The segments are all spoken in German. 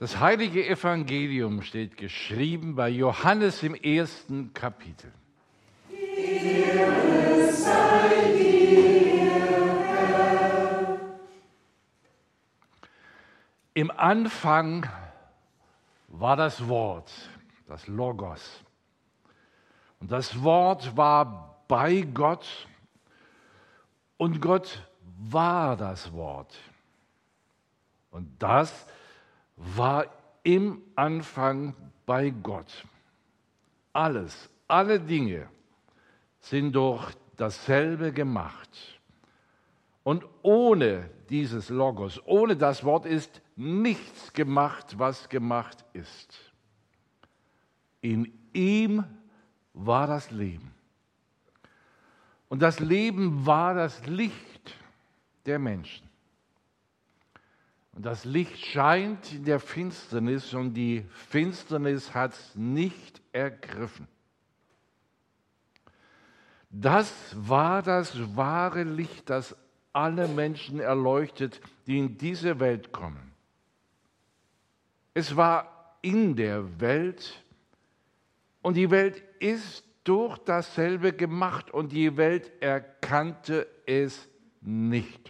Das heilige Evangelium steht geschrieben bei Johannes im 1. Kapitel. Ehre sei dir, Herr. Im Anfang war das Wort, das Logos. Und das Wort war bei Gott und Gott war das Wort. Und das war im Anfang bei Gott. Alles, alle Dinge sind durch dasselbe gemacht. Und ohne dieses Logos, ohne das Wort ist nichts gemacht, was gemacht ist. In ihm war das Leben. Und das Leben war das Licht der Menschen. Und das Licht scheint in der Finsternis und die Finsternis hat es nicht ergriffen. Das war das wahre Licht, das alle Menschen erleuchtet, die in diese Welt kommen. Es war in der Welt und die Welt ist durch dasselbe gemacht und die Welt erkannte es nicht.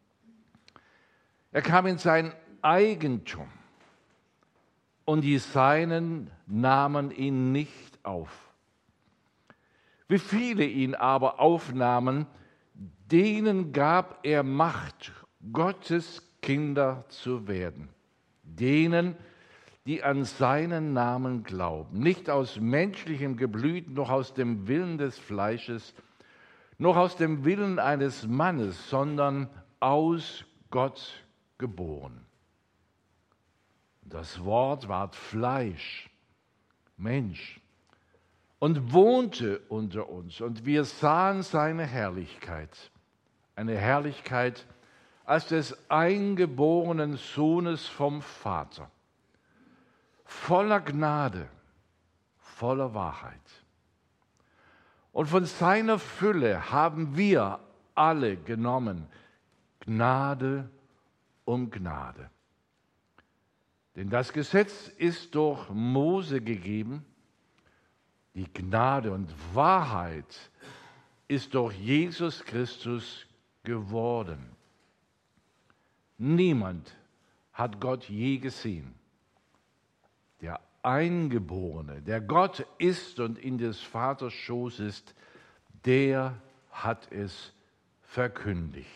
Er kam in sein Eigentum und die Seinen nahmen ihn nicht auf. Wie viele ihn aber aufnahmen, denen gab er Macht, Gottes Kinder zu werden. Denen, die an seinen Namen glauben, nicht aus menschlichem Geblüt, noch aus dem Willen des Fleisches, noch aus dem Willen eines Mannes, sondern aus Gott geboren. Das Wort ward Fleisch, Mensch, und wohnte unter uns. Und wir sahen seine Herrlichkeit, eine Herrlichkeit als des eingeborenen Sohnes vom Vater, voller Gnade, voller Wahrheit. Und von seiner Fülle haben wir alle genommen, Gnade um Gnade. Denn das Gesetz ist durch Mose gegeben, die Gnade und Wahrheit ist durch Jesus Christus geworden. Niemand hat Gott je gesehen. Der Eingeborene, der Gott ist und in des Vaters Schoß ist, der hat es verkündigt.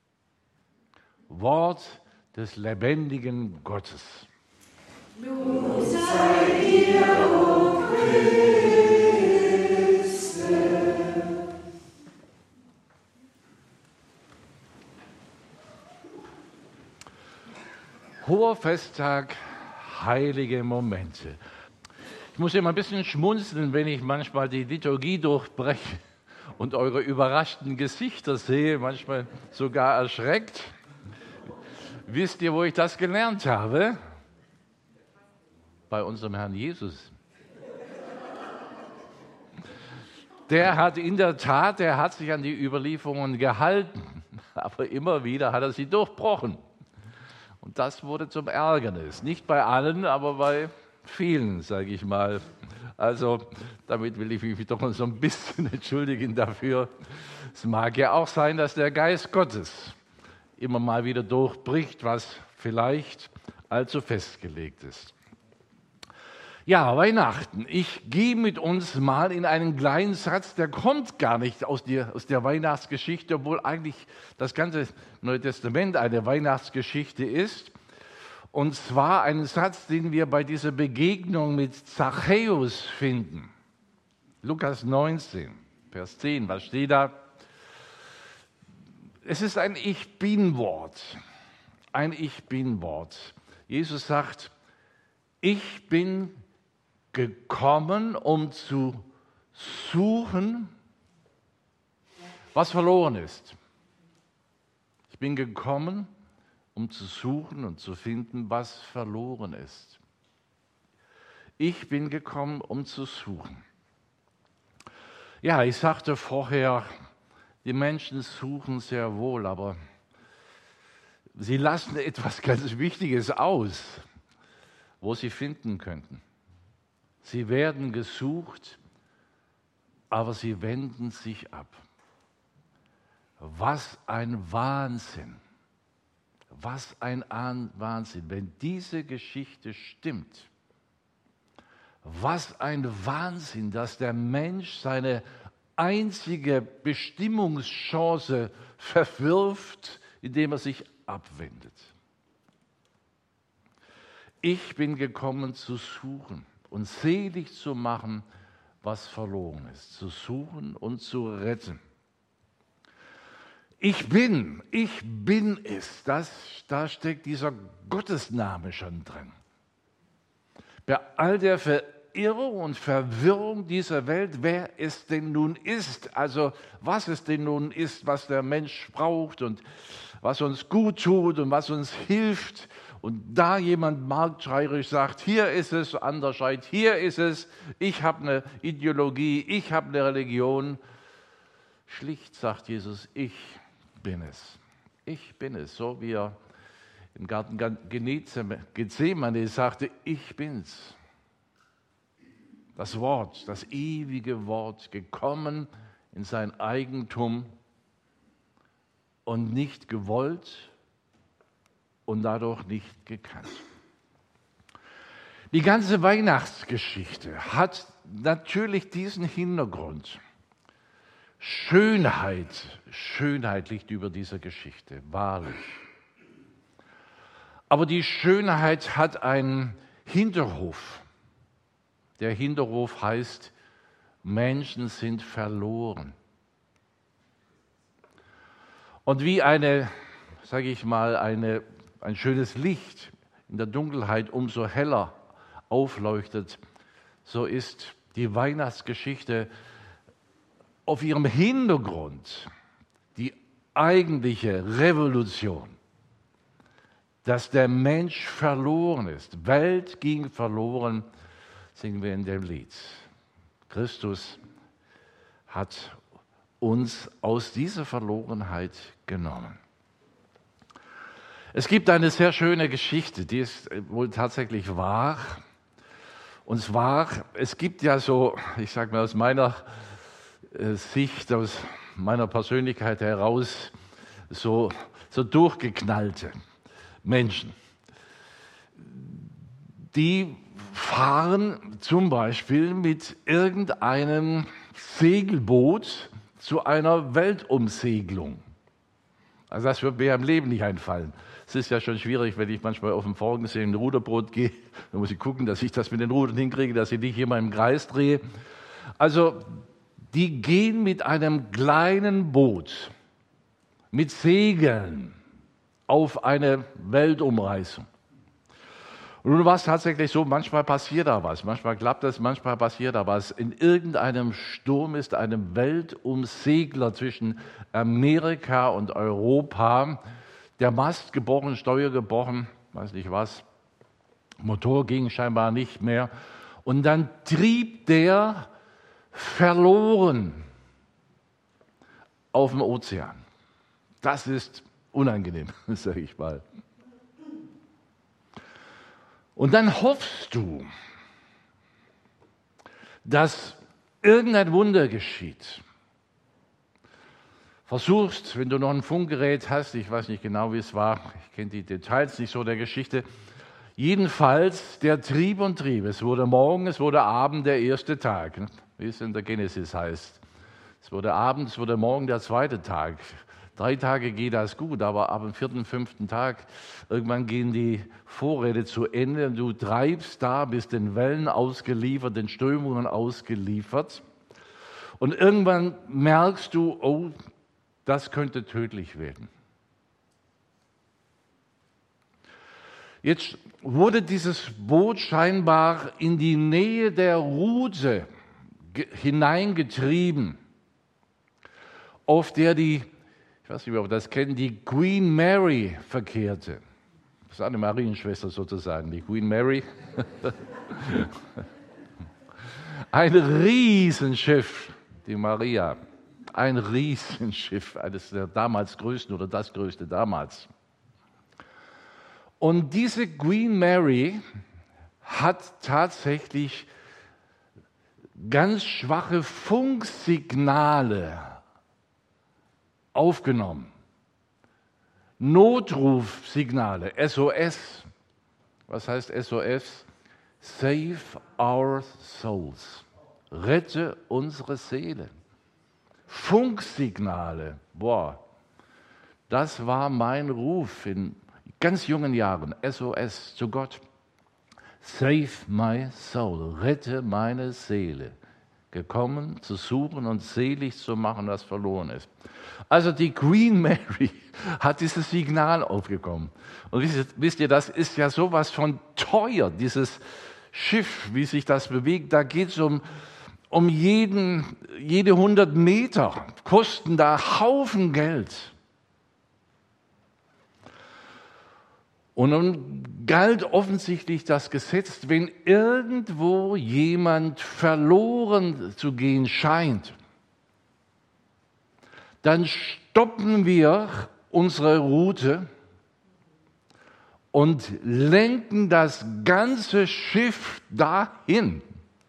Wort des lebendigen Gottes. Lob sei dir, o Christus. Hoher Festtag, heilige Momente. Ich muss immer ein bisschen schmunzeln, wenn ich manchmal die Liturgie durchbreche und eure überraschten Gesichter sehe, manchmal sogar erschreckt. Wisst ihr, wo ich das gelernt habe? Bei unserem Herrn Jesus. Der hat in der Tat, der hat sich an die Überlieferungen gehalten, aber immer wieder hat er sie durchbrochen. Und das wurde zum Ärgernis. Nicht bei allen, aber bei vielen, sage ich mal. Also damit will ich mich doch so ein bisschen entschuldigen dafür. Es mag ja auch sein, dass der Geist Gottes immer mal wieder durchbricht, was vielleicht allzu festgelegt ist. Ja, Weihnachten. Ich gehe mit uns mal in einen kleinen Satz, der kommt gar nicht aus der Weihnachtsgeschichte, obwohl eigentlich das ganze Neue Testament eine Weihnachtsgeschichte ist. Und zwar einen Satz, den wir bei dieser Begegnung mit Zachäus finden. Lukas 19, Vers 10, was steht da? Es ist ein Ich Bin-Wort. Ein Ich Bin-Wort. Jesus sagt, ich bin gekommen, um zu suchen, was verloren ist. Ich bin gekommen, um zu suchen und zu finden, was verloren ist. Ich bin gekommen, um zu suchen. Ja, ich sagte vorher, die Menschen suchen sehr wohl, aber sie lassen etwas ganz Wichtiges aus. wo sie finden könnten. Sie werden gesucht, aber sie wenden sich ab. Was ein Wahnsinn! Was ein Wahnsinn, wenn diese Geschichte stimmt. Was ein Wahnsinn, dass der Mensch seine einzige Bestimmungschance verwirft, indem er sich abwendet. Ich bin gekommen zu suchen und selig zu machen, was verloren ist, zu suchen und zu retten. Ich bin es. Da steckt dieser Gottesname schon drin. Bei all der Verirrung und Verwirrung dieser Welt, wer es denn nun ist, also was es denn nun ist, was der Mensch braucht und was uns gut tut und was uns hilft, und da jemand marktschreierisch sagt, hier ist es, anders schreit, hier ist es, ich habe eine Ideologie, ich habe eine Religion. Schlicht sagt Jesus, ich bin es. Ich bin es. So wie er im Garten Gethsemane sagte, ich bin's. Das Wort, das ewige Wort, gekommen in sein Eigentum und nicht gewollt und dadurch nicht gekannt. Die ganze Weihnachtsgeschichte hat natürlich diesen Hintergrund. Schönheit liegt über dieser Geschichte, wahrlich. Aber die Schönheit hat einen Hinterhof. Der Hinterhof heißt, Menschen sind verloren. Und wie ein schönes Licht in der Dunkelheit umso heller aufleuchtet, so ist die Weihnachtsgeschichte auf ihrem Hintergrund die eigentliche Revolution, dass der Mensch verloren ist. Welt ging verloren, singen wir in dem Lied. Christus hat uns aus dieser Verlorenheit genommen. Es gibt eine sehr schöne Geschichte, die ist wohl tatsächlich wahr. Und zwar, es gibt ja so, ich sage mal aus meiner Sicht, aus meiner Persönlichkeit heraus, so durchgeknallte Menschen. Die fahren zum Beispiel mit irgendeinem Segelboot zu einer Weltumsegelung. Also das wird mir im Leben nicht einfallen. Es ist ja schon schwierig, wenn ich manchmal auf dem Forgensee in ein Ruderboot gehe, dann muss ich gucken, dass ich das mit den Rudern hinkriege, dass ich nicht immer im Kreis drehe. Also die gehen mit einem kleinen Boot, mit Segeln auf eine Weltumreisung. Und nun war es tatsächlich so, manchmal passiert da was, manchmal klappt es, manchmal passiert da was. In irgendeinem Sturm ist einem Weltumsegler zwischen Amerika und Europa der Mast gebrochen, Steuer gebrochen, weiß nicht was, Motor ging scheinbar nicht mehr. Und dann trieb der verloren auf dem Ozean. Das ist unangenehm, sage ich mal. Und dann hoffst du, dass irgendein Wunder geschieht. Versuchst, wenn du noch ein Funkgerät hast, ich weiß nicht genau, wie es war, ich kenne die Details nicht so der Geschichte, jedenfalls der trieb und trieb. Es wurde Morgen, es wurde Abend der erste Tag, wie es in der Genesis heißt. Es wurde Abend, es wurde Morgen der zweite Tag. 3 Tage geht das gut, aber ab dem 4., 5. Tag, irgendwann gehen die Vorräte zu Ende und du treibst da, bist den Wellen ausgeliefert, den Strömungen ausgeliefert. Und irgendwann merkst du, oh, das könnte tödlich werden. Jetzt wurde dieses Boot scheinbar in die Nähe der Rute hineingetrieben, auf der die, ich weiß nicht, ob ihr das kennt, die Queen Mary verkehrte. Das ist eine Marienschwester sozusagen, die Queen Mary. Ein Riesenschiff, die Maria. Ein Riesenschiff, eines der damals größten oder das größte damals. Und diese Queen Mary hat tatsächlich ganz schwache Funksignale aufgenommen. Notrufsignale, SOS. Was heißt SOS? Save our souls. Rette unsere Seele. Funksignale, boah, das war mein Ruf in ganz jungen Jahren, SOS zu Gott. Save my soul, rette meine Seele. Gekommen, zu suchen und selig zu machen, was verloren ist. Also die Queen Mary hat dieses Signal aufgekommen. Und wisst ihr, das ist ja sowas von teuer, dieses Schiff, wie sich das bewegt. Da geht es um jede 100 Meter, kosten da Haufen Geld. Und nun galt offensichtlich das Gesetz, wenn irgendwo jemand verloren zu gehen scheint, dann stoppen wir unsere Route und lenken das ganze Schiff dahin.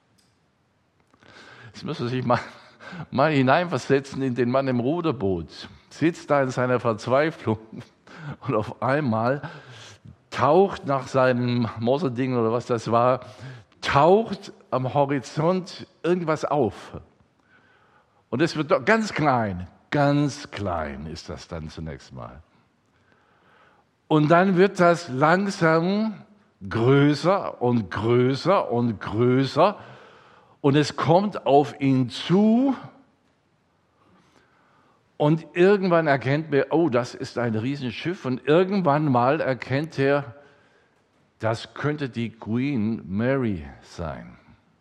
Jetzt müssen Sie sich mal hineinversetzen in den Mann im Ruderboot, sitzt da in seiner Verzweiflung und auf einmal taucht nach seinem Morserding oder was das war, taucht am Horizont irgendwas auf. Und es wird ganz klein ist das dann zunächst mal. Und dann wird das langsam größer und größer und größer und es kommt auf ihn zu und irgendwann erkennt er, oh, das ist ein Riesenschiff und irgendwann mal erkennt er, das könnte die Queen Mary sein.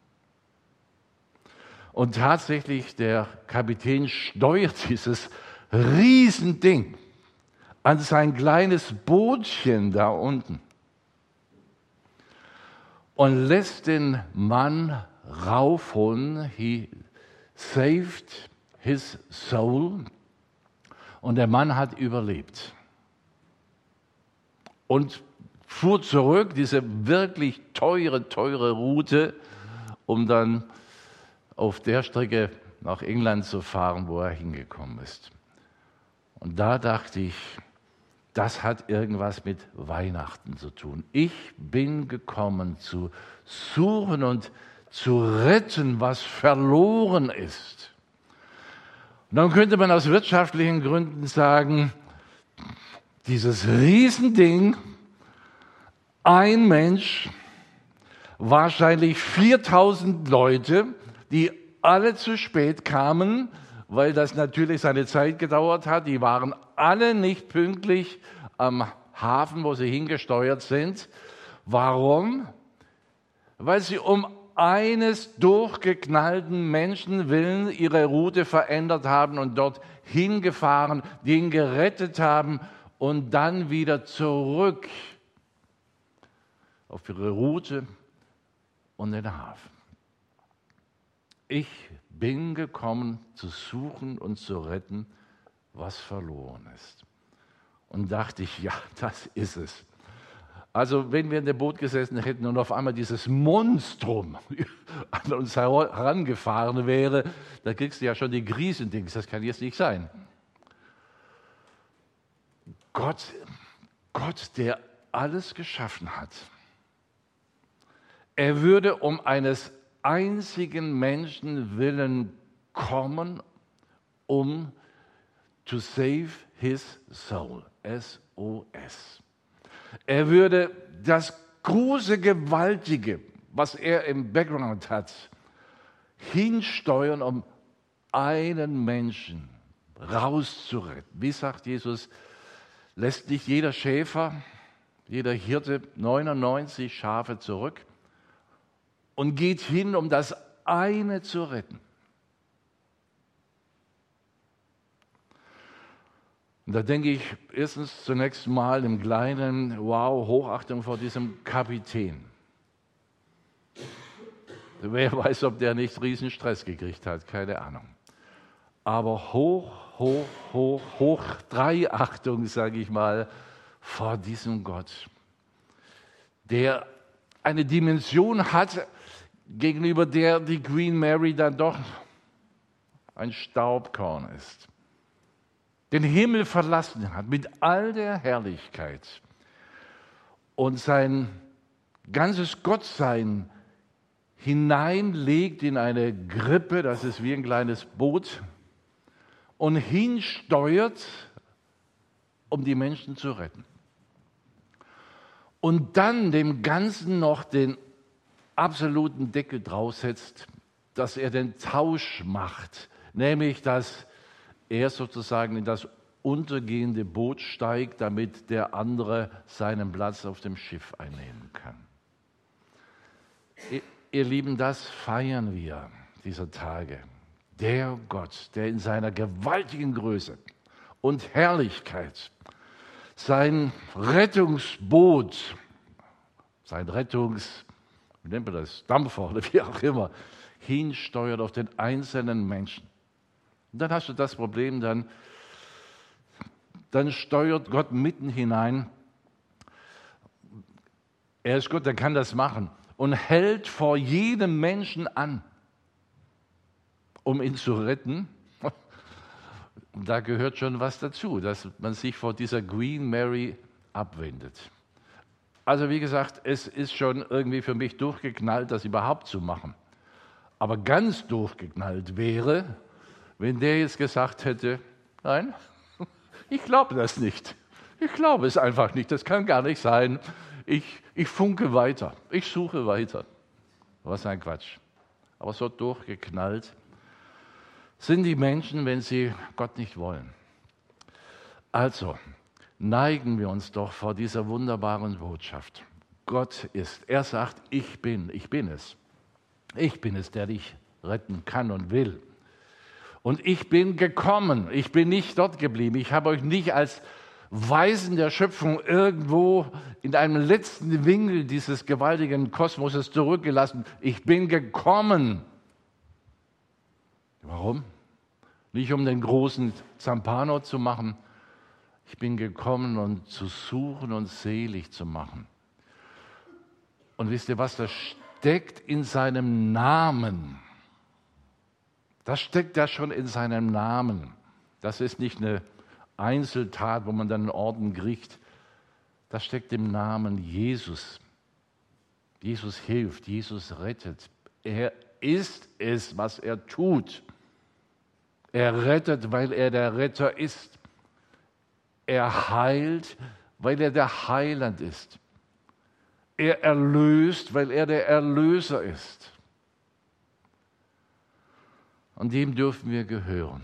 Und tatsächlich, der Kapitän steuert dieses Riesending an sein kleines Bootchen da unten und lässt den Mann raufholen. He saved his soul. Und der Mann hat überlebt. Und fuhr zurück, diese wirklich teure Route, um dann auf der Strecke nach England zu fahren, wo er hingekommen ist. Und da dachte ich, das hat irgendwas mit Weihnachten zu tun. Ich bin gekommen zu suchen und zu retten, was verloren ist. Und dann könnte man aus wirtschaftlichen Gründen sagen, dieses Riesending, ein Mensch, wahrscheinlich 4000 Leute, die alle zu spät kamen, weil das natürlich seine Zeit gedauert hat. Die waren alle nicht pünktlich am Hafen, wo sie hingesteuert sind. Warum? Weil sie um eines durchgeknallten Menschen willen ihre Route verändert haben und dort hingefahren, den gerettet haben und dann wieder zurück auf ihre Route und den Hafen. Ich bin gekommen, zu suchen und zu retten, was verloren ist. Und dachte ich, ja, das ist es. Also wenn wir in dem Boot gesessen hätten und auf einmal dieses Monstrum an uns herangefahren wäre, da kriegst du ja schon die Griesendings, das kann jetzt nicht sein. Gott, der alles geschaffen hat, er würde um eines einzigen Menschen willen kommen, um to save his soul, SOS. Er würde das große, gewaltige, was er im Background hat, hinsteuern, um einen Menschen rauszuretten. Wie sagt Jesus, lässt nicht jeder Schäfer, jeder Hirte 99 Schafe zurück und geht hin, um das eine zu retten. Und da denke ich erstens zunächst mal im Kleinen, wow, Hochachtung vor diesem Kapitän. Wer weiß, ob der nicht riesen Stress gekriegt hat, keine Ahnung. Aber hoch drei Achtung, sage ich mal, vor diesem Gott, der eine Dimension hat, gegenüber der die Queen Mary dann doch ein Staubkorn ist. Den Himmel verlassen hat mit all der Herrlichkeit und sein ganzes Gottsein hineinlegt in eine Krippe, das ist wie ein kleines Boot, und hinsteuert, um die Menschen zu retten. Und dann dem Ganzen noch den absoluten Deckel draufsetzt, dass er den Tausch macht, nämlich dass er sozusagen in das untergehende Boot steigt, damit der andere seinen Platz auf dem Schiff einnehmen kann. Ihr Lieben, das feiern wir dieser Tage. Der Gott, der in seiner gewaltigen Größe und Herrlichkeit sein Rettungsboot, wie nennt man das, Dampfer oder wie auch immer, hinsteuert auf den einzelnen Menschen. Und dann hast du das Problem, dann steuert Gott mitten hinein. Er ist Gott, der kann das machen und hält vor jedem Menschen an, um ihn zu retten. Und da gehört schon was dazu, dass man sich vor dieser Queen Mary abwendet. Also wie gesagt, es ist schon irgendwie für mich durchgeknallt, das überhaupt zu machen. Aber ganz durchgeknallt wäre, wenn der jetzt gesagt hätte, nein, ich glaube das nicht. Ich glaube es einfach nicht, das kann gar nicht sein. Ich funke weiter, ich suche weiter. Was ein Quatsch. Aber so durchgeknallt sind die Menschen, wenn sie Gott nicht wollen. Also neigen wir uns doch vor dieser wunderbaren Botschaft. Gott ist. Er sagt, ich bin es. Ich bin es, der dich retten kann und will. Und ich bin gekommen. Ich bin nicht dort geblieben. Ich habe euch nicht als Weisen der Schöpfung irgendwo in einem letzten Winkel dieses gewaltigen Kosmoses zurückgelassen. Ich bin gekommen. Warum? Nicht um den großen Zampano zu machen. Ich bin gekommen, um zu suchen und selig zu machen. Und wisst ihr was? Das steckt in seinem Namen. Das steckt ja schon in seinem Namen. Das ist nicht eine Einzeltat, wo man dann einen Orden kriegt. Das steckt im Namen Jesus. Jesus hilft, Jesus rettet. Er ist es, was er tut. Er rettet, weil er der Retter ist. Er heilt, weil er der Heiland ist. Er erlöst, weil er der Erlöser ist. Und dem dürfen wir gehören.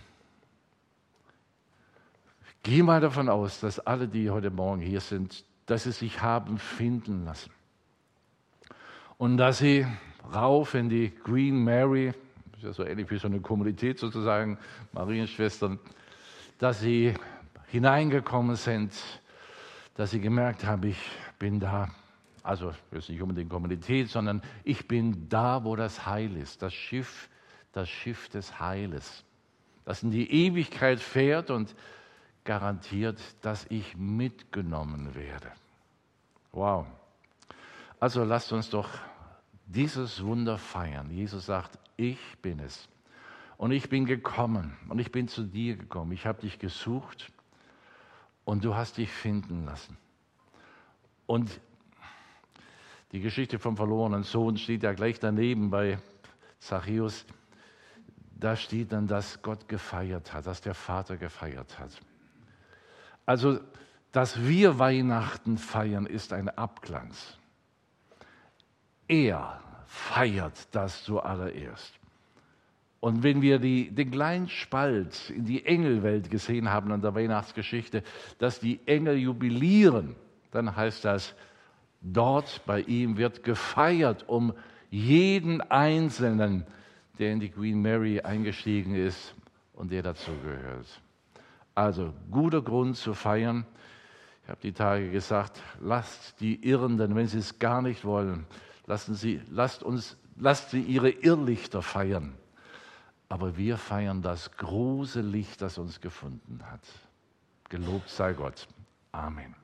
Ich gehe mal davon aus, dass alle, die heute Morgen hier sind, dass sie sich haben finden lassen. Und dass sie rauf in die Queen Mary, das ist ja so ähnlich wie so eine Kommunität sozusagen, Marienschwestern, dass sie hineingekommen sind, dass sie gemerkt haben, ich bin da. Also jetzt nicht unbedingt Kommunität, sondern ich bin da, wo das Heil ist, das Schiff des Heiles, das in die Ewigkeit fährt und garantiert, dass ich mitgenommen werde. Wow. Also lasst uns doch dieses Wunder feiern. Jesus sagt, ich bin es. Und ich bin gekommen und ich bin zu dir gekommen. Ich habe dich gesucht und du hast dich finden lassen. Und die Geschichte vom verlorenen Sohn steht ja gleich daneben bei Zachäus. Da steht dann, dass Gott gefeiert hat, dass der Vater gefeiert hat. Also, dass wir Weihnachten feiern, ist ein Abglanz. Er feiert das zuallererst. Und wenn wir den kleinen Spalt in die Engelwelt gesehen haben an der Weihnachtsgeschichte, dass die Engel jubilieren, dann heißt das, dort bei ihm wird gefeiert um jeden Einzelnen, der in die Queen Mary eingestiegen ist und der dazu gehört. Also guter Grund zu feiern. Ich habe die Tage gesagt, lasst die Irrenden, wenn sie es gar nicht wollen, lasst sie ihre Irrlichter feiern. Aber wir feiern das große Licht, das uns gefunden hat. Gelobt sei Gott. Amen.